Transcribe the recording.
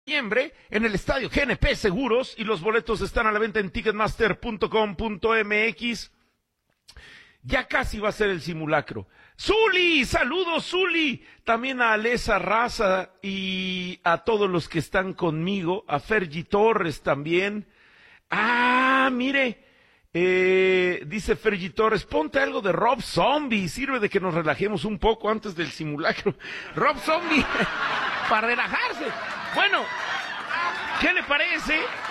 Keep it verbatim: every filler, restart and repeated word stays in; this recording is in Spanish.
Noviembre en el estadio G N P Seguros y los boletos están a la venta en ticketmaster punto com punto m x. Ya casi va a ser el simulacro. Zuli, saludos Zuli, también a Alesa Raza y a todos los que están conmigo, a Fergie Torres también. Ah, mire, eh, dice Fergie Torres, ponte algo de Rob Zombie, sirve de que nos relajemos un poco antes del simulacro. Rob Zombie, para relajarse. Bueno, ¿qué le parece